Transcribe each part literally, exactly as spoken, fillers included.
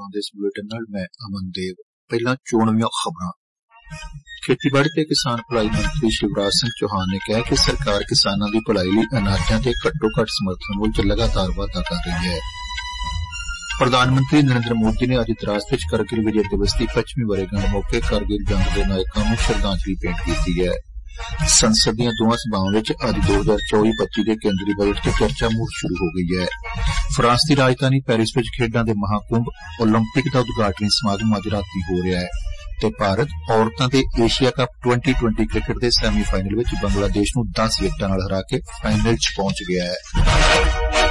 ਖਬਰਾਂ ਦੇ ਇਸ ਬੁਲੇਟਿਨ ਨਾਲ ਮੈਂ ਅਮਨ ਦੇਵ। ਪਹਿਲਾਂ ਚੋਣਵੀਆਂ ਖਬਰਾਂ। ਖੇਤੀਬਾੜੀ ਤੇ ਕਿਸਾਨ ਭਲਾਈ ਮੰਤਰੀ ਸ਼ਿਵਰਾਜ ਸਿੰਘ ਚੌਹਾਨ ਨੇ ਕਿਹਾ ਕਿ ਸਰਕਾਰ ਕਿਸਾਨਾਂ ਦੀ ਭਲਾਈ ਲਈ ਅਨਾਜਾਂ ਤੇ ਘੱਟੋ ਘੱਟ ਸਮਰਥਨ ਮੁੱਲ ਚ ਲਗਾਤਾਰ ਵਾਧਾ ਕਰ ਰਹੀ ਹੈ। ਪ੍ਰਧਾਨ ਮੰਤਰੀ ਨਰਿੰਦਰ ਮੋਦੀ ਨੇ ਅੱਜ ਦਰਾਸਤ ਵਿੱਚ ਕਰਗਿਲ ਵਿਜੇ ਦਿਵਸ ਦੀ ਪੱਚਵੀਂ ਵਰ੍ਹੇਗੰਢ ਮੌਕੇ ਕਰਗਿਲ ਜੰਗ ਦੇ ਨਾਇਕਾਂ ਨੂੰ ਸ਼ਰਧਾਂਜਲੀ ਭੇਂਟ ਕੀਤੀ ਹੈ। ਸੰਸਦ ਦੀਆਂ ਦੋਵਾਂ ਸਭਾਵਾਂ ਵਿੱਚ ਅੱਜ ਦੋ ਹਜ਼ਾਰ ਚੌਵੀ ਪੱਚੀ ਦੇ ਕੇਂਦਰੀ ਬਜਟ ਤੇ ਚਰਚਾ ਮੁੜ ਸ਼ੁਰੂ ਹੋ ਗਈ ਹੈ। ਫਰਾਂਸ ਦੀ ਰਾਜਧਾਨੀ ਪੈਰਿਸ ਵਿੱਚ ਖੇਡਾਂ ਦੇ ਮਹਾਕੁੰਭ ਓਲੰਪਿਕ ਦਾ ਉਦਘਾਟਨੀ ਸਮਾਗਮ ਅੱਜ ਰਾਤੀ ਹੋ ਰਿਹਾ ਹੈ ਤੇ ਭਾਰਤ ਔਰਤਾਂ ਦੇ Asia cup twenty twenty cricket ਦੇ ਸੈਮੀ ਫਾਈਨਲ ਵਿੱਚ ਬੰਗਲਾਦੇਸ਼ ਨੂੰ ਦਸ ਵਿਕਟਾਂ ਨਾਲ ਹਰਾ ਕੇ ਫਾਈਨਲ ਚ ਪਹੁੰਚ ਗਿਆ ਹੈ।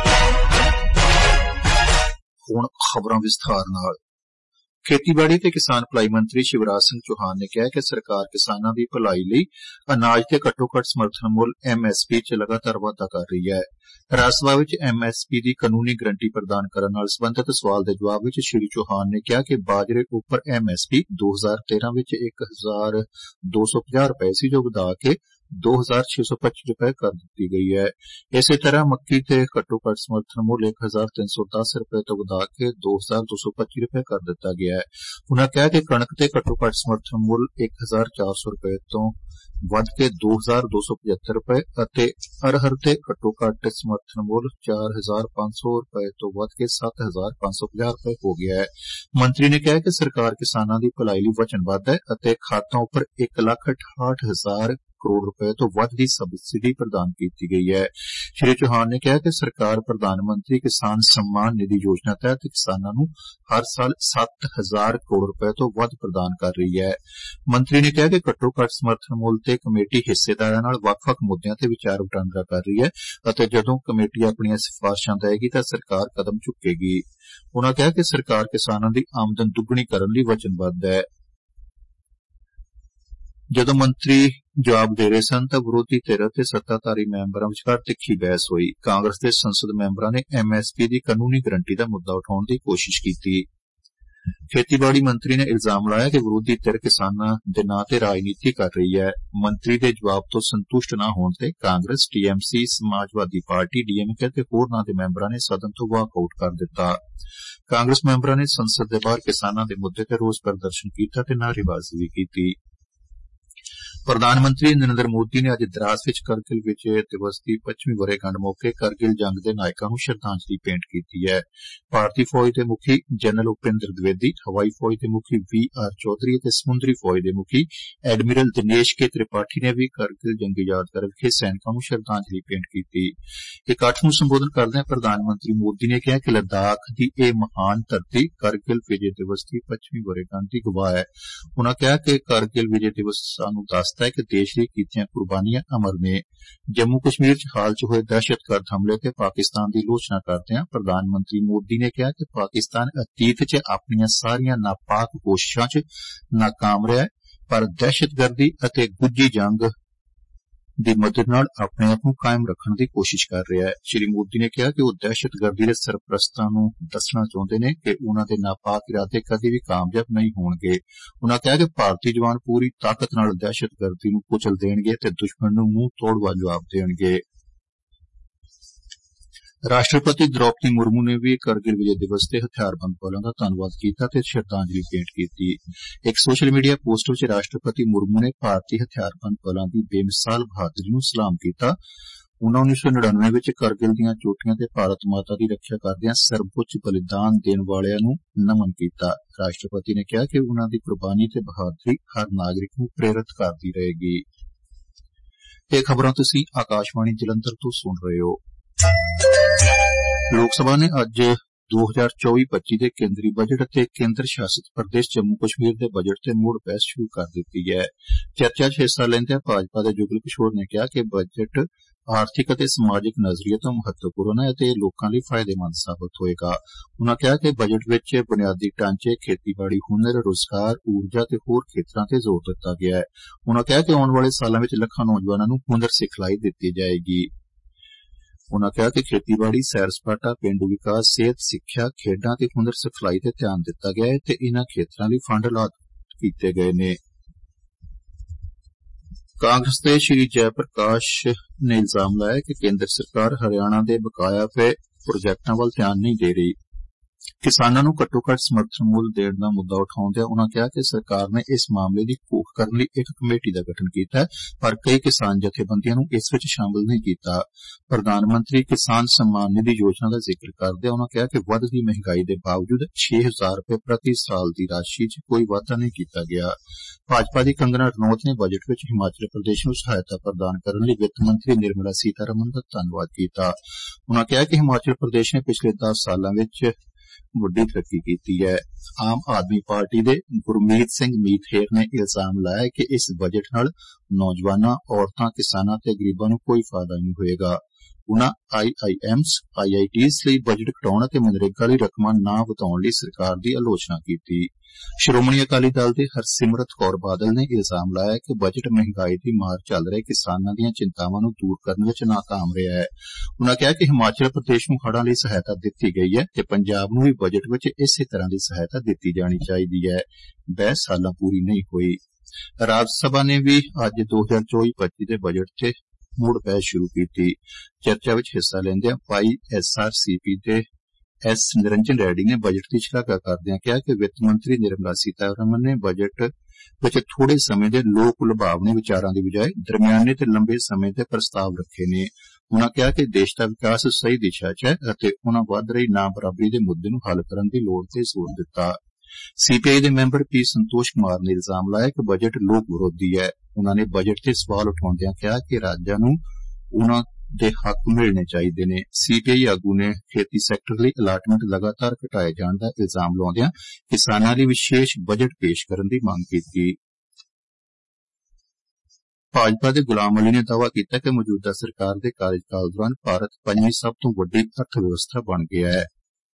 ਹੁਣ ਖਬਰਾਂ ਵਿਸਥਾਰ ਨਾਲ। ਖੇਤੀਬਾੜੀ ਤੇ ਕਿਸਾਨ ਭਲਾਈ ਮੰਤਰੀ ਸ਼ਿਵਰਾਜ ਸਿੰਘ ਚੌਹਾਨ ਨੇ ਕਿਹਾ ਕਿ ਸਰਕਾਰ ਕਿਸਾਨਾਂ ਦੀ ਭਲਾਈ ਲਈ ਅਨਾਜ ਤੇ ਘੱਟੋ ਘੱਟ ਸਮਰਥਨ ਮੁੱਲ ਐਮ ਐਸ ਪੀ ਚ ਲਗਾਤਾਰ ਵਾਧਾ ਕਰ ਰਹੀ ਹੈ। ਰਾਜ ਸਭਾ ਵਿੱਚ ਐਮ ਐਸ ਪੀ ਦੀ ਕਾਨੂੰਨੀ ਗਰੰਟੀ ਪ੍ਰਦਾਨ ਕਰਨ ਨਾਲ ਸਬੰਧਤ ਸਵਾਲ ਦੇ ਜਵਾਬ ਵਿੱਚ ਸ਼੍ਰੀ ਚੌਹਾਨ ਨੇ ਕਿਹਾ ਕਿ ਬਾਜਰੇ ਉੱਪਰ ਐਮ ਐਸ ਪੀ ਦੋ ਹਜ਼ਾਰ ਤੇਰਾਂ ਵਿੱਚ ਇੱਕ ਹਜ਼ਾਰ ਦੋ ਸੌ ਪੰਜਾਹ ਰੁਪਏ ਸੀ, ਜੋ ਵਧਾ ਕੇ ਦੋ ਹਜ਼ਾਰ ਛੇ ਸੌ ਪੱਚੀ ਰੁਪਏ ਕਰ ਦਿੱਤੀ ਗਈ ਹੈ। ਇਸੇ ਤਰ੍ਹਾਂ ਮੱਕੀ ਤੇ ਘੱਟੋ ਘੱਟ ਸਮਰਥਨ ਮੁੱਲ ਇੱਕ ਹਜ਼ਾਰ ਤਿੰਨ ਸੌ ਦਸ ਰੁਪਏ ਤੋਂ ਵਧਾ ਕੇ ਦੋ ਹਜ਼ਾਰ ਦੋ ਸੌ ਪੱਚੀ ਰੁਪਏ ਕਰ ਦਿੱਤਾ ਗਿਆ ਹੈ। ਉਨ੍ਹਾਂ ਕਿਹਾ ਕਿ ਕਣਕ ਤੇ ਘੱਟੋ ਘੱਟ ਸਮਰਥਨ ਮੁੱਲ ਇੱਕ ਹਜ਼ਾਰ ਚਾਰ ਸੌ ਰੁਪਏ ਤੋਂ ਵੱਧ ਕੇ ਦੋ ਹਜ਼ਾਰ ਦੋ ਸੌ ਪਚੱਤਰ ਰੁਪਏ ਅਤੇ ਅਰਹਰ ਤੇ ਘੱਟੋ ਘੱਟ ਸਮਰਥਨ ਮੁੱਲ ਚਾਰ ਹਜ਼ਾਰ ਪੰਜ ਸੌ ਰੁਪਏ ਤੋਂ ਵੱਧ ਕੇ ਸੱਤ ਹਜ਼ਾਰ ਪੰਜ ਸੌ ਪੰਜਾਹ ਰੁਪਏ ਹੋ ਗਿਆ ਹੈ। ਮੰਤਰੀ ਨੇ ਕਿਹਾ ਕਿ ਸਰਕਾਰ ਕਿਸਾਨਾਂ ਦੀ ਭਲਾਈ ਲਈ ਵਚਨਬੱਧ ਹੈ ਅਤੇ ਖਾਤਾਂ ਉੱਪਰ ਇੱਕ ਲੱਖ ਅਠਾਹਠ ਹਜ਼ਾਰ ਕਰੋੜ ਰੁਪਏ ਤੋਂ ਵੱਧ ਦੀ ਸਬਸਿਡੀ ਪ੍ਰਦਾਨ ਕੀਤੀ ਗਈ ਹੈ। ਸ਼੍ਰੀ ਚੌਹਾਨ ਨੇ ਕਿਹਾ ਕਿ ਸਰਕਾਰ ਪ੍ਰਧਾਨ ਮੰਤਰੀ ਕਿਸਾਨ सम्मान निधि योजना तहत किसानों ਨੂੰ हर साल सत्त हज़ार करोड़ रुपए ਤੋਂ ਵੱਧ ਪ੍ਰਦਾਨ ਕਰ ਰਹੀ ਹੈ। ਮੰਤਰੀ ਨੇ ਕਿਹਾ ਕਿ ਘੱਟੋ ਘੱਟ ਸਮਰਥਨ ਮੁੱਲ ਤੇ ਕਮੇਟੀ ਹਿੱਸੇਦਾਰਾਂ ਨਾਲ ਵੱਖ-ਵੱਖ ਮੁੱਦਿਆਂ ਤੇ ਵਿਚਾਰ ਵਟਾਂਦਰਾ ਕਰ ਰਹੀ ਹੈ ਅਤੇ ਜਦੋਂ ਕਮੇਟੀ ਆਪਣੀਆਂ ਸਿਫਾਰਸ਼ਾਂ ਦੇਵੇਗੀ ਤਾਂ ਸਰਕਾਰ ਕਦਮ ਚੁੱਕੇਗੀ। ਉਨ੍ਹਾਂ ਕਿਹਾ ਕਿ ਸਰਕਾਰ ਕਿਸਾਨਾਂ ਦੀ ਆਮਦਨ ਦੁੱਗਣੀ ਕਰਨ ਲਈ ਵਚਨਬੱਧ ਹੈ। ਜਦੋਂ ਮੰਤਰੀ ਜਵਾਬ ਦੇ ਰਹੇ ਸਨ ਤਾਂ ਵਿਰੋਧੀ ਧਿਰ ਅਤੇ ਸੱਤਾਧਾਰੀ ਮੈਂਬਰਾਂ ਵਿਚਕਾਰ ਤਿੱਖੀ ਬਹਿਸ ਹੋਈ। ਕਾਂਗਰਸ ਦੇ ਸੰਸਦ ਮੈਂਬਰਾਂ ਨੇ ਐਮ ਐਸ ਪੀ ਦੀ ਕਾਨੂੰਨੀ ਗਰੰਟੀ ਦਾ ਮੁੱਦਾ ਉਠਾਉਣ ਦੀ ਕੋਸ਼ਿਸ਼ ਕੀਤੀ। ਖੇਤੀਬਾੜੀ ਮੰਤਰੀ ਨੇ ਇਲਜ਼ਾਮ ਲਾਇਆ ਕਿ ਵਿਰੋਧੀ ਧਿਰ ਕਿਸਾਨਾਂ ਦੇ ਨਾਂ ਤੇ ਰਾਜਨੀਤੀ ਕਰ ਰਹੀ ਹੈ। ਮੰਤਰੀ ਦੇ ਜਵਾਬ ਤੋਂ ਸੰਤੁਸ਼ਟ ਨਾ ਹੋਣ ਤੇ ਕਾਂਗਰਸ, ਟੀ ਐਮ ਸੀ, ਸਮਾਜਵਾਦੀ ਪਾਰਟੀ, ਡੀ ਐਮ ਕੇ ਅਤੇ ਹੋਰਨਾਂ ਦੇ ਮੈਂਬਰਾਂ ਨੇ ਸਦਨ ਤੋਂ ਵਾਕਆਊਟ ਕਰ ਦਿੱਤਾ। ਕਾਂਗਰਸ ਮੈਂਬਰਾਂ ਨੇ ਸੰਸਦ ਦੇ ਬਾਹਰ ਕਿਸਾਨਾਂ ਦੇ ਮੁੱਦੇ ਤੇ ਰੋਸ ਪ੍ਰਦਰਸ਼ਨ ਕੀਤਾ ਤੇ ਨਾਅਰੇਬਾਜ਼ੀ ਵੀ ਕੀਤੀ। ਪ੍ਰਧਾਨ ਮੰਤਰੀ ਨਰਿੰਦਰ ਮੋਦੀ ਨੇ ਅੱਜ ਦਰਾਸ ਵਿੱਚ ਕਰਗਿਲ ਵਿਜੇ ਦਿਵਸ ਦੀ ਪੱਚਵੀਂ ਵਰ੍ਹੇਗੰਢ ਮੌਕੇ ਕਰਗਿਲ ਜੰਗ ਦੇ ਨਾਇਕਾਂ ਨੂੰ ਸ਼ਰਧਾਂਜਲੀ ਭੇਂਟ ਕੀਤੀ ਹੈ। ਭਾਰਤੀ ਫੌਜ ਦੇ ਮੁਖੀ ਜਨਰਲ ਉਪਿੰਦਰ ਦਵਿਵੇਦੀ, ਹਵਾਈ ਫੌਜ ਦੇ ਮੁਖੀ ਵੀ ਆਰ ਚੌਧਰੀ ਅਤੇ ਸਮੁੰਦਰੀ ਫੌਜ ਦੇ ਮੁਖੀ ਐਡਮਿਰਲ ਦਿਨੇਸ਼ ਕੇ ਤ੍ਰਿਪਾਠੀ ਨੇ ਵੀ ਕਰਗਿਲ ਜੰਗੀ ਯਾਦਗਾਰ ਵਿਖੇ ਸੈਨਿਕਾਂ ਨੂੰ ਸ਼ਰਧਾਂਜਲੀ ਭੇਂਟ ਕੀਤੀ। ਇਕੱਠ ਨੂੰ ਸੰਬੋਧਨ ਕਰਦਿਆਂ ਪ੍ਰਧਾਨ ਮੰਤਰੀ ਮੋਦੀ ਨੇ ਕਿਹਾ ਕਿ ਲੱਦਾਖ ਦੀ ਇਹ ਮਹਾਨ ਧਰਤੀ ਕਰਗਿਲ ਵਿਜੇ ਦਿਵਸ ਦੀ ਪੱਚਵੀਂ ਵਰ੍ਹੇਗੰਢ ਦੀ ਗਵਾਹ ਹੈ। ਉਨ੍ਹਾਂ ਕਿਹਾ ਕਿ ਕਰਗਿਲ ਵਿਜੇ ਦਿਵਸ ਸਾਨੂੰ ਦੱਸਦਾ ਹੈ ਕਿ ਦੇਸ਼ ਲਈ ਕੀਤੀਆਂ ਕੁਰਬਾਨੀਆਂ ਅਮਰ ਨੇ। ਜੰਮੂ ਕਸ਼ਮੀਰ ਚ ਹਾਲ ਚ ਹੋਏ ਦਹਿਸ਼ਤਗਰਦ ਹਮਲੇ ਤੇ ਪਾਕਿਸਤਾਨ ਦੀ ਆਲੋਚਨਾ ਕਰਦਿਆਂ ਪ੍ਰਧਾਨ ਮੰਤਰੀ ਮੋਦੀ ਨੇ ਕਿਹਾ ਕਿ ਪਾਕਿਸਤਾਨ ਅਤੀਤ ਚ ਆਪਣੀਆਂ ਸਾਰੀਆਂ ਨਾਪਾਕ ਕੋਸ਼ਿਸ਼ਾਂ ਚ ਨਾਕਾਮ ਰਿਹਾ ਪਰ ਦਹਿਸ਼ਤਗਰਦੀ ਅਤੇ ਗੁੱਜੀ ਜੰਗ ਦੀ ਮਦਦ ਨਾਲ ਆਪਣੇ ਆਪ ਨੂੰ ਕਾਇਮ ਰੱਖਣ ਦੀ ਕੋਸ਼ਿਸ਼ ਕਰ ਰਿਹਾ ਹੈ। ਸ਼੍ਰੀ ਮੋਦੀ ਨੇ ਕਿਹਾ ਕਿ ਉਹ ਦਹਿਸ਼ਤਗਰਦੀ ਦੇ ਸਰਪ੍ਰਸਤਾਂ ਨੂੰ ਦੱਸਣਾ ਚਾਹੁੰਦੇ ਨੇ ਕਿ ਉਨ੍ਹਾਂ ਦੇ ਨਾਪਾਕ ਇਰਾਦੇ ਕਦੇ ਵੀ ਕਾਮਯਾਬ ਨਹੀਂ ਹੋਣਗੇ। ਉਨ੍ਹਾਂ ਕਿਹਾ ਕਿ ਭਾਰਤੀ ਜਵਾਨ ਪੂਰੀ ਤਾਕਤ ਨਾਲ ਦਹਿਸ਼ਤਗਰਦੀ ਨੂੰ ਕੁਚਲ ਦੇਣਗੇ ਤੇ ਦੁਸ਼ਮਣ ਨੂੰ ਮੂੰਹ ਤੋੜਵਾ ਜਵਾਬ ਦੇਣਗੇ। ਰਾਸ਼ਟਰਪਤੀ ਦ੍ਰੌਪਦੀ ਮੁਰਮੂ ਨੇ ਵੀ ਕਰਗਿਲ ਵਿਜੇ ਦਿਵਸ ਤੇ ਹਥਿਆਰਬੰਦ ਬਲਾਂ ਦਾ ਧੰਨਵਾਦ ਕੀਤਾ ਤੇ ਸ਼ਰਧਾਂਜਲੀ ਭੇਂਟ ਕੀਤੀ। ਇੱਕ ਸੋਸ਼ਲ ਮੀਡੀਆ ਪੋਸਟ ਵਿੱਚ ਰਾਸ਼ਟਰਪਤੀ ਮੁਰਮੂ ਨੇ ਭਾਰਤੀ ਹਥਿਆਰਬੰਦ ਬਲਾਂ ਦੀ ਬੇਮਿਸਾਲ ਬਹਾਦਰੀ ਨੂੰ ਸਲਾਮ ਕੀਤਾ। ਉਨ੍ਹਾਂ ਉੱਨੀ ਸੌ ਨੜਿਨਵੇਂ ਵਿੱਚ ਕਰਗਿਲ ਦੀਆਂ ਚੋਟੀਆਂ ਤੇ ਭਾਰਤ ਮਾਤਾ ਦੀ ਰੱਖਿਆ ਕਰਦਿਆਂ ਸਰਵਉੱਚ ਬਲੀਦਾਨ ਦੇਣ ਵਾਲਿਆਂ ਨੂੰ ਨਮਨ ਕੀਤਾ। ਰਾਸ਼ਟਰਪਤੀ ਨੇ ਕਿਹਾ ਕਿ ਉਨ੍ਹਾਂ ਦੀ ਕੁਰਬਾਨੀ ਤੇ ਬਹਾਦਰੀ ਹਰ ਨਾਗਰਿਕ ਨੂੰ ਪ੍ਰੇਰਿਤ ਕਰਦੀ ਰਹੇਗੀ। ਇਹ ਖਬਰਾਂ ਤੁਸੀਂ ਆਕਾਸ਼ਵਾਣੀ ਜਲੰਧਰ ਤੋਂ ਸੁਣ ਰਹੇ ਹੋ। ਲੋਕ ਸਭਾ ਨੇ ਅੱਜ ਦੋ ਹਜ਼ਾਰ ਚੌਵੀ ਪੱਚੀ ਦੇ ਕੇਂਦਰੀ ਬਜਟ ਅਤੇ ਕੇਂਦਰ ਸ਼ਾਸਿਤ ਪ੍ਰਦੇਸ਼ ਜੰਮੂ ਕਸ਼ਮੀਰ ਦੇ ਬਜਟ ਤੇ ਮੁੜ ਬਹਿਸ ਸ਼ੁਰੂ ਕਰ ਦਿੱਤੀ ਹੈ। ਚਰਚਾ ਚ ਹਿੱਸਾ ਲੈਂਦਿਆਂ ਭਾਜਪਾ ਦੇ ਜੁਗਲ ਕਿਸ਼ੋਰ ਨੇ ਕਿਹਾ ਕਿ ਬਜਟ ਆਰਥਿਕ ਅਤੇ ਸਮਾਜਿਕ ਨਜ਼ਰੀਏ ਤੋਂ ਮਹੱਤਵਪੂਰਨ ਹੈ ਅਤੇ ਇਹ ਲੋਕਾਂ ਲਈ ਫਾਇਦੇਮੰਦ ਸਾਬਤ ਹੋਏਗਾ। ਉਨ੍ਹਾਂ ਕਿਹਾ ਕਿ ਬਜਟ ਵਿੱਚ ਬੁਨਿਆਦੀ ਢਾਂਚੇ, ਖੇਤੀਬਾੜੀ, ਹੁਨਰ, ਰੁਜ਼ਗਾਰ, ਊਰਜਾ ਤੇ ਹੋਰ ਖੇਤਰਾਂ ਤੇ ਜ਼ੋਰ ਦਿੱਤਾ ਗਿਆ ਹੈ। ਉਨ੍ਹਾਂ ਕਿਹਾ ਕਿ ਆਉਣ ਵਾਲੇ ਸਾਲਾਂ ਵਿੱਚ ਲੱਖਾਂ ਨੌਜਵਾਨਾਂ ਨੂੰ ਹੁਨਰ ਸਿਖਲਾਈ ਦਿੱਤੀ ਜਾਏਗੀ। ਉਨ੍ਹਾਂ ਕਿਹਾ ਕਿ ਖੇਤੀਬਾੜੀ, ਸੈਰ ਸਪਾਟਾ, ਪੇਂਡੂ ਵਿਕਾਸ, ਸਿਹਤ, ਸਿੱਖਿਆ, ਖੇਡਾਂ ਤੇ ਹੁਨਰ ਸਿਖਲਾਈ ਤੇ ਧਿਆਨ ਦਿੱਤਾ ਗਿਆ ਹੈ ਤੇ ਇਨ੍ਹਾਂ ਖੇਤਰਾਂ ਲਈ ਫੰਡ ਐਲਾਟ ਕੀਤੇ ਗਏ ਨੇ। ਕਾਂਗਰਸ ਦੇ ਸ਼੍ਰੀ ਜੈ ਪ੍ਰਕਾਸ਼ ਨੇ ਇਲਜ਼ਾਮ ਲਾਇਆ ਕਿ ਕੇਂਦਰ ਸਰਕਾਰ ਹਰਿਆਣਾ ਦੇ ਬਕਾਇਆ ਪਏ ਪ੍ਰੋਜੈਕਟਾਂ ਵੱਲ ਧਿਆਨ ਨਹੀਂ ਦੇ ਰਹੀ। ਕਿਸਾਨਾਂ ਨੂੰ ਘੱਟੋ ਘੱਟ ਸਮਰਥਨ ਮੁੱਲ ਦੇਣ ਦਾ ਮੁੱਦਾ ਉਠਾਉਂਦਿਆਂ ਉਨ੍ਹਾਂ ਕਿਹਾ ਕਿ ਸਰਕਾਰ ਨੇ ਇਸ ਮਾਮਲੇ ਦੀ ਘੋਖ ਕਰਨ ਲਈ ਇੱਕ ਕਮੇਟੀ ਦਾ ਗਠਨ ਕੀਤਾ ਹੈ, ਪਰ ਕਈ ਕਿਸਾਨ ਜਥੇਬੰਦੀਆਂ ਨੂੰ ਇਸ ਵਿੱਚ ਸ਼ਾਮਲ ਨਹੀਂ ਕੀਤਾ। ਪ੍ਰਧਾਨ ਮੰਤਰੀ ਕਿਸਾਨ ਸਨਮਾਨ ਨਿਧੀ ਯੋਜਨਾ ਦਾ ਜ਼ਿਕਰ ਕਰਦਿਆਂ ਉਨ੍ਹਾਂ ਕਿਹਾ ਕਿ ਵੱਧਦੀ ਮਹਿੰਗਾਈ ਦੇ ਬਾਵਜੂਦ ਛੇ ਹਜ਼ਾਰ ਰੁਪਏ ਪ੍ਰਤੀ ਸਾਲ ਦੀ ਰਾਸ਼ੀ 'ਚ ਕੋਈ ਵਾਧਾ ਨਹੀਂ ਕੀਤਾ ਗਿਆ। ਭਾਜਪਾ ਦੀ ਕੰਗਨਾ ਰਣੌਤ ਨੇ ਬਜਟ ਵਿੱਚ ਹਿਮਾਚਲ ਪ੍ਰਦੇਸ਼ ਨੂੰ ਸਹਾਇਤਾ ਪ੍ਰਦਾਨ ਕਰਨ ਲਈ ਵਿੱਤ ਮੰਤਰੀ ਨਿਰਮਲਾ ਸੀਤਾਰਮਨ ਦਾ ਧੰਨਵਾਦ ਕੀਤਾ। ਉਨ੍ਹਾਂ ਕਿਹਾ ਕਿ ਹਿਮਾਚਲ ਪ੍ਰਦੇਸ਼ ਨੇ ਪਿਛਲੇ ਦਸ ਸਾਲਾਂ ਵਿੱਚ ਵੱਡੀ ਤਰੱਕੀ ਕੀਤੀ ਹੈ। ਆਮ ਆਦਮੀ ਪਾਰਟੀ ਦੇ ਗੁਰਮੀਤ ਸਿੰਘ ਮੀਤਹੇਰ ਨੇ ਇਲਜ਼ਾਮ ਲਾਇਆ ਕਿ ਇਸ ਬਜਟ ਨਾਲ ਨੌਜਵਾਨਾਂ, ਔਰਤਾਂ, ਕਿਸਾਨਾਂ ਤੇ ਗਰੀਬਾਂ ਨੂੰ ਕੋਈ ਫਾਇਦਾ ਨਹੀਂ ਹੋਏਗਾ। ਉਨ੍ਹਾਂ ਆਈ ਆਈ ਐਮਜ਼, ਆਈ ਆਈ ਟੀਜ਼ ਲਈ ਬਜਟ ਘਟਾਉਣ ਅਤੇ ਮਨਰੇਗਾ ਲਈ ਰਕਮਾਂ ਨਾ ਵਧਾਉਣ ਲਈ ਸਰਕਾਰ ਦੀ ਆਲੋਚਨਾ ਕੀਤੀ। ਸ਼੍ਰੋਮਣੀ ਅਕਾਲੀ ਦਲ ਦੇ ਹਰਸਿਮਰਤ ਕੌਰ ਬਾਦਲ ਨੇ ਇਲਜ਼ਾਮ ਲਾਇਆ ਕਿ ਬਜਟ ਮਹਿੰਗਾਈ ਦੀ ਮਾਰ ਚੱਲ ਰਹੇ ਕਿਸਾਨਾਂ ਦੀਆਂ ਚਿੰਤਾਵਾਂ ਨੂੰ ਦੂਰ ਕਰਨ ਵਿੱਚ ਨਾਕਾਮ ਰਿਹਾ ਹੈ। ਉਨ੍ਹਾਂ ਕਿਹਾ ਕਿ ਹਿਮਾਚਲ ਪ੍ਰਦੇਸ਼ ਨੂੰ ਹੜ੍ਹਾਂ ਲਈ ਸਹਾਇਤਾ ਦਿੱਤੀ ਗਈ ਹੈ ਤੇ ਪੰਜਾਬ ਨੂੰ ਵੀ ਬਜਟ ਵਿੱਚ ਇਸੇ ਤਰ੍ਹਾਂ ਦੀ ਸਹਾਇਤਾ ਦਿੱਤੀ ਜਾਣੀ ਚਾਹੀਦੀ ਹੈ। ਬਹਿਸ ਹਾਲਾਂ ਪੂਰੀ ਨਹੀਂ ਹੋਈ। ਰਾਜ ਸਭਾ ਨੇ ਵੀ ਅੱਜ ਦੋ ਹਜ਼ਾਰ ਚੌਵੀ ਪੱਚੀ ਦੇ ਬਜਟ 'ਚ ਮੁੜ ਬਹਿਸ ਸ਼ੁਰੂ ਕੀਤੀ। ਚਰਚਾ ਵਿੱਚ ਹਿੱਸਾ ਲੈਂਦਿਆਂ Y S R C P ਦੇ ਐਸ ਨਿਰੰਜਨ ਰੈਡੀ ਨੇ ਬਜਟ ਦੀ ਸ਼ਲਾਘਾ ਕਰਦਿਆਂ ਕਿਹਾ ਕਿ ਵਿੱਤ ਮੰਤਰੀ ਨਿਰਮਲਾ ਸੀਤਾਰਮਨ ਨੇ ਬਜਟ ਵਿੱਚ ਥੋੜੇ ਸਮੇਂ ਦੇ ਲੋਕ ਲੁਭਾਵਣੇ ਵਿਚਾਰਾਂ ਦੀ ਬਜਾਏ ਦਰਮਿਆਨੇ ਤੇ ਲੰਬੇ ਸਮੇਂ ਦੇ ਪ੍ਰਸਤਾਵ ਰੱਖੇ ਨੇ। ਉਨ੍ਹਾਂ ਕਿਹਾ ਕਿ ਦੇਸ਼ ਦਾ ਵਿਕਾਸ ਸਹੀ ਦਿਸ਼ਾ 'ਚ ਹੈ ਅਤੇ ਉਨ੍ਹਾਂ ਵੱਧ ਰਹੀ ਨਾ ਬਰਾਬਰੀ ਦੇ ਮੁੱਦੇ ਨੂੰ ਹੱਲ ਕਰਨ ਦੀ ਲੋੜ ਤੇ ਜ਼ੋਰ ਦਿੱਤਾ। ਸੀ ਪੀ ਆਈ ਦੇ ਮੈਂਬਰ ਪੀ ਸੰਤੋਸ਼ ਕੁਮਾਰ ਨੇ ਇਲਜ਼ਾਮ ਲਾਇਆ ਕਿ ਬਜਟ ਲੋਕ ਵਿਰੋਧੀ ਹੈ। ਉਨ੍ਹਾਂ ਨੇ ਬਜਟ ਤੇ ਸਵਾਲ ਉਠਾਉਂਦਿਆਂ ਕਿਹਾ ਕਿ ਰਾਜਾਂ ਨੂੰ ਉਨ੍ਹਾਂ ਦੇ ਹੱਕ ਮਿਲਣੇ ਚਾਹੀਦੇ ਨੇ। ਸੀ ਪੀ ਆਈ ਆਗੂ ਨੇ ਖੇਤੀ ਸੈਕਟਰ ਲਈ ਅਲਾਟਮੈਂਟ ਲਗਾਤਾਰ ਘਟਾਏ ਜਾਣ ਦਾ ਇਲਜ਼ਾਮ ਲਾਉਂਦਿਆਂ ਕਿਸਾਨਾਂ ਲਈ ਵਿਸ਼ੇਸ਼ ਬਜਟ ਪੇਸ਼ ਕਰਨ ਦੀ ਮੰਗ ਕੀਤੀ। ਭਾਜਪਾ ਦੇ ਗੁਲਾਮ ਅਲੀ ਨੇ ਦਾਅਵਾ ਕੀਤਾ ਕਿ ਮੌਜੂਦਾ ਸਰਕਾਰ ਦੇ ਕਾਰਜਕਾਲ ਦੌਰਾਨ ਭਾਰਤ ਪੰਜਵੀਂ ਸਭ ਤੋਂ ਵੱਡੀ ਅਰਥ ਵਿਵਸਥਾ ਬਣ ਗਿਆ ਹੈ।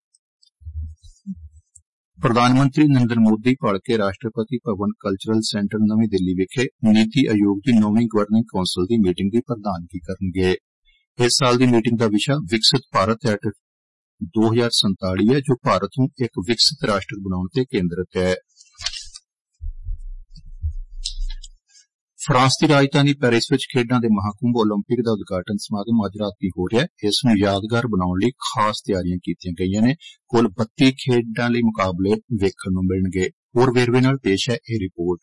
ਪ੍ਰਧਾਨ ਮੰਤਰੀ ਨਰਿੰਦਰ ਮੋਦੀ ਭਲਕੇ ਰਾਸ਼ਟਰਪਤੀ ਭਵਨ ਕਲਚਰਲ ਸੈਂਟਰ ਨਵੀਂ ਦਿੱਲੀ ਵਿਖੇ ਨੀਤੀ ਆਯੋਗ ਦੀ ਨੌਵੀਂ ਗਵਰਨਿੰਗ ਕੌਂਸਲ ਦੀ ਮੀਟਿੰਗ ਦੀ ਪ੍ਰਧਾਨਗੀ ਕਰਨਗੇ। ਇਸ ਸਾਲ ਦੀ ਮੀਟਿੰਗ ਦਾ ਵਿਸ਼ਾ ਵਿਕਸਿਤ ਭਾਰਤ ਐਟ ਦੋ ਹਜ਼ਾਰ ਸੰਤਾਲੀ ਹੈ, ਜੋ ਭਾਰਤ ਨੂੰ ਇੱਕ ਵਿਕਸਿਤ ਰਾਸ਼ਟਰ ਬਣਾਉਣ ਤੇ ਕੇਂਦਰਿਤ ਹੈ। ਫਰਾਂਸ ਦੀ ਰਾਜਧਾਨੀ ਪੈਰਿਸ ਵਿੱਚ ਖੇਡਾਂ ਦੇ ਮਹਾਕੁੰਭ ਓਲੰਪਿਕ ਦਾ ਉਦਘਾਟਨ ਸਮਾਗਮ ਅੱਜ ਰਾਤੀ ਹੋ ਰਿਹਾ ਹੈ। ਇਸ ਨੂੰ ਯਾਦਗਾਰ ਬਣਾਉਣ ਲਈ ਖਾਸ ਤਿਆਰੀਆਂ ਕੀਤੀਆਂ ਗਈਆਂ ਨੇ। ਕੁੱਲ ਬੱਤੀ ਖੇਡਾਂ ਲਈ ਮੁਕਾਬਲੇ ਵੇਖਣ ਨੂੰ ਮਿਲਣਗੇ। ਹੋਰ ਵੇਰਵੇ ਨਾਲ ਪੇਸ਼ ਹੈ ਇਹ ਰਿਪੋਰਟ।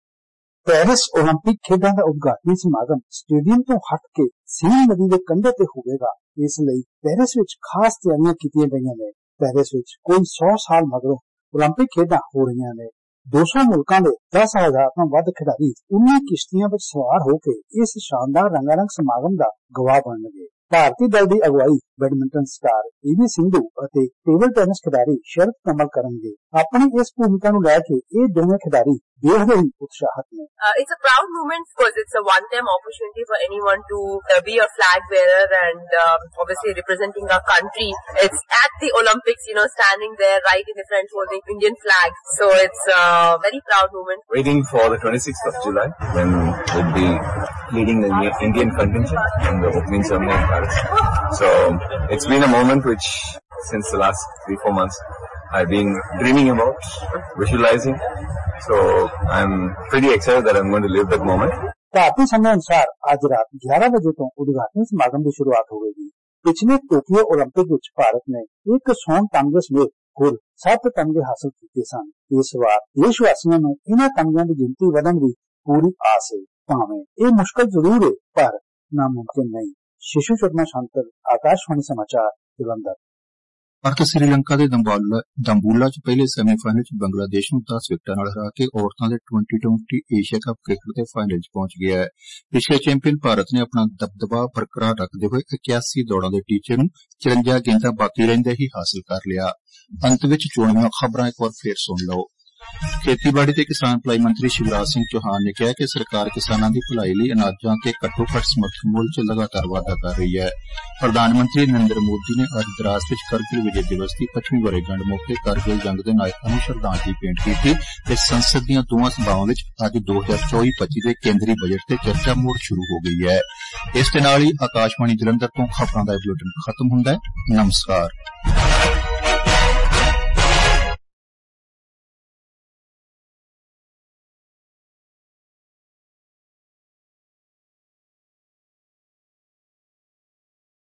ਪੈਰਿਸ ਓਲੰਪਿਕ ਖੇਡਾਂ ਦਾ ਉਦਘਾਟਨੀ ਸਮਾਗਮ ਸਟੇਡੀਅਮ ਤੋਂ ਹਟ ਕੇ ਸੀਨ ਨਦੀ ਦੇ ਕੰਢੇ ਤੇ ਹੋਵੇਗਾ। ਇਸ ਲਈ ਪੈਰਿਸ ਵਿੱਚ ਖਾਸ ਤਿਆਰੀਆਂ ਕੀਤੀਆਂ ਗਈਆਂ ਨੇ। ਪੈਰਿਸ ਵਿੱਚ ਕੋਈ ਸੌ ਸਾਲ ਮਗਰੋਂ ਓਲੰਪਿਕ ਖੇਡਾਂ ਹੋ ਰਹੀਆਂ ਨੇ। ਦੋ ਸੌ ਮੁਲਕਾਂ ਦੇ ਦਸ ਹਜ਼ਾਰ ਤੋਂ ਵੱਧ ਖਿਡਾਰੀ ਉੱਨੀ ਕਿਸ਼ਤੀਆਂ ਵਿੱਚ ਸਵਾਰ ਹੋ ਕੇ ਇਸ ਸ਼ਾਨਦਾਰ ਰੰਗਾਰੰਗ ਸਮਾਗਮ ਦਾ ਗਵਾਹ ਬਣਨਗੇ। ਭਾਰਤੀ ਦਲ ਦੀ ਅਗਵਾਈ badminton star P V Sindhu ਅਤੇ ਟੇਬਲ ਟੈਨਿਸ ਖਿਡਾਰੀ ਸ਼ਰਤ ਕਮਲ ਕਰਨਗੇ। ਆਪਣੀ ਇਸ ਭੂਮਿਕਾ ਨੂੰ ਲੈ ਕੇ ਇਹ ਦੋਵੇਂ ਖਿਡਾਰੀ ਬੇਹੱਦ ਹੀ ਉਤਸ਼ਾਹਿਤ ਨੇ। It's a proud moment because it's a one-time opportunity for anyone to uh, be a flag bearer and um, obviously representing our country. It's at the Olympics, you know, standing there right in the front holding Indian flag. So it's a very proud moment. Waiting for the twenty-sixth of July when we'll be leading the Indian contingent in the opening ceremony in Paris. So it's been a moment which since the last three, four months I've been dreaming about, visualizing. So I'm pretty excited that I'm going to live that moment. ਭਾਰਤੀ ਸਮੇਂ ਅਨੁਸਾਰ ਅੱਜ ਰਾਤ ਗਿਆਰਾਂ ਵਜੇ ਤੋਂ ਉਦਘਾਟਨੀ ਸਮਾਗਮ ਦੀ ਸ਼ੁਰੂਆਤ ਹੋਵੇਗੀ। ਪਿਛਲੇ ਟੋਕੀਓ ਓਲੰਪਿਕ ਵਿੱਚ ਭਾਰਤ ਨੇ ਇੱਕ ਸੋਨ ਤਮਗੇ ਸਮੇਤ ਕੁੱਲ ਸੱਤ ਤਮਗੇ ਹਾਸਲ ਕੀਤੇ ਸਨ। ਇਸ ਵਾਰ ਦੇਸ਼ ਵਾਸੀਆਂ ਨੂੰ ਇਹਨਾਂ ਤਮਗਿਆਂ ਦੀ ਗਿਣਤੀ ਵਧਣ ਦੀ ਪੂਰੀ ਆਸ ਹੈ। ਭਾਵੇਂ ਇਹ ਮੁਸ਼ਕਲ ਜ਼ਰੂਰ ਹੈ ਪਰ ਨਾਮੁਮਕਿਨ ਨਹੀਂ। ਸ਼ਿਸ਼ੂ ਸ਼ਰਮਾ ਸ਼ੰਕਰ, ਆਕਾਸ਼ਵਾਣੀ ਸਮਾਚਾਰ, ਜਲੰਧਰ। ਭਾਰਤ ਸ੍ਰੀਲੰਕਾ ਦੇ ਦੰਬੂਲਾ 'ਚ ਪਹਿਲੇ ਸੈਮੀਫਾਈਨਲ 'ਚ ਬੰਗਲਾਦੇਸ਼ ਨੂੰ ਦਸ ਵਿਕਟਾਂ ਨਾਲ ਹਰਾ ਕੇ ਔਰਤਾਂ ਦੇ twenty twenty Asia cup cricket ਦੇ ਫਾਈਨਲ 'ਚ ਪਹੁੰਚ ਗਿਆ ਹੈ। ਪਿਛਲੇ ਚੈਂਪੀਅਨ ਭਾਰਤ ਨੇ ਆਪਣਾ ਦਬਦਬਾ ਬਰਕਰਾਰ ਰੱਖਦੇ ਹੋਏ ਇਕਿਆਸੀ ਦੌੜਾਂ ਦੇ ਟੀਚੇ ਨੂੰ ਚੁਰੰਜਾ ਗੇਂਦਾਂ ਬਾਕੀ ਰਹਿੰਦੇ ਹੀ ਹਾਸਲ ਕਰ ਲਿਆ। ਅੰਤ ਵਿੱਚ ਚੋਣਵੀਆਂ ਖਬਰਾਂ ਇੱਕ ਵਾਰ ਫੇਰ ਸੁਣ ਲਓ। ਖੇਤੀਬਾੜੀ ਤੇ ਕਿਸਾਨ ਭਲਾਈ ਮੰਤਰੀ ਸ਼ਿਵਰਾਜ ਸਿੰਘ ਚੌਹਾਨ ਨੇ ਕਿਹਾ ਕਿ ਸਰਕਾਰ ਕਿਸਾਨਾਂ ਦੀ ਭਲਾਈ ਲਈ ਅਨਾਜਾਂ ਤੇ ਘੱਟੋ ਘੱਟ ਸਮਰਥਨ ਮੁੱਲ 'ਚ ਲਗਾਤਾਰ ਵਾਧਾ ਕਰ ਰਹੀ ਹੈ। ਪ੍ਰਧਾਨ ਮੰਤਰੀ ਨਰਿੰਦਰ ਮੋਦੀ ਨੇ ਅੱਜ ਦਰਾਸ ਵਿੱਚ ਕਰਗਿਲ ਵਿਜੇ ਦਿਵਸ ਦੀ ਪੱਚਵੀਂ ਵਰ੍ਹੇਗੰਢ ਮੌਕੇ ਕਰਗਿਲ ਜੰਗ ਦੇ ਨਾਇਕਾਂ ਨੂੰ ਸ਼ਰਧਾਂਜਲੀ ਭੇਂਟ ਕੀਤੀ ਤੇ ਸੰਸਦ ਦੀਆਂ ਦੋਵਾਂ ਸਭਾਵਾਂ ਵਿੱਚ ਅੱਜ ਦੋ ਹਜ਼ਾਰ ਚੌਵੀ ਪੱਚੀ ਦੇ ਕੇਂਦਰੀ ਬਜਟ ਤੇ ਚਰਚਾ ਮੁੜ ਸ਼ੁਰੂ ਹੋ ਗਈ ਹੈ। ਇਸ ਦੇ ਨਾਲ ਹੀ ਆਕਾਸ਼ਵਾਣੀ ਜਲੰਧਰ ਤੋਂ ਖਬਰਾਂ ਦਾ ਬੁਲੇਟਿਨ ਖਤਮ ਹੁੰਦਾ ਹੈ। ਨਮਸਕਾਰ।